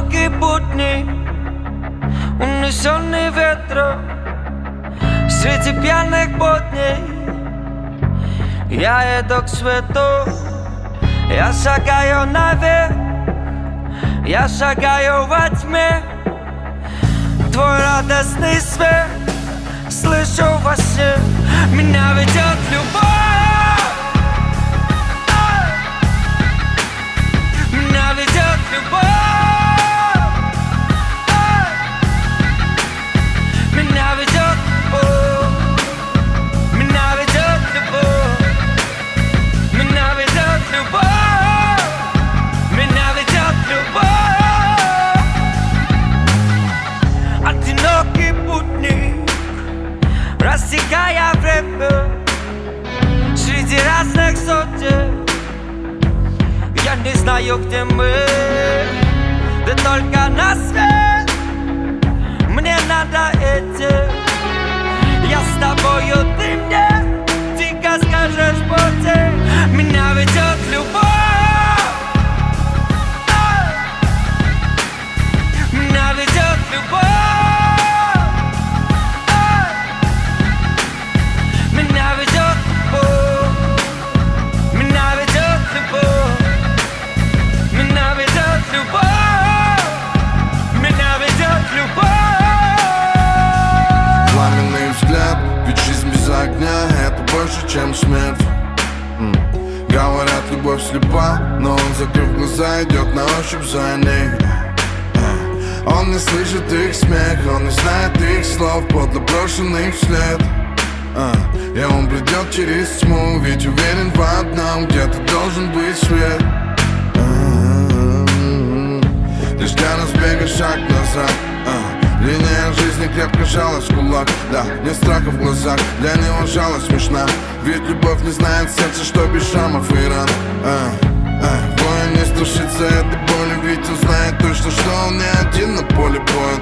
Одинокий будни, унесенный ветром, среди пьяных будней я иду к свету. Я шагаю наверх, я шагаю во тьме. Твой радостный свет слышу во сне. Меня ведет любовь, меня ведет любовь, меня ведет любовь, меня ведет любовь, меня ведет любовь, меня ведет любовь. Одинокий путник, рассекая время среди разных сотен. Я не знаю, где мы, да только на свет мне надо идти. Я с тобою, ты мне тихо скажешь пути. Меня ведет любовь, меня ведет любовь, меня ведет любовь, меня ведет любовь, меня ведет любовь, меня ведет любовь. Пламенный взгляд, ведь жизнь без огня — это больше, чем смерть. Говорят, любовь слепа, но он, закрыв глаза, идет на ощупь за ней. Он не слышит их смех, он не знает их слов, подло брошенных вслед. И он придет через тьму, ведь уверен в одном, где-то должен быть свет. Лишь для разбега шаг назад. Линия жизни крепко жалась в кулак. Да, нет страха в глазах, для него жалость смешна. Ведь любовь не знает сердца, что без шрамов и ран. Воин не страшится этой боли, ведь он знает точно, что он не один на поле боя.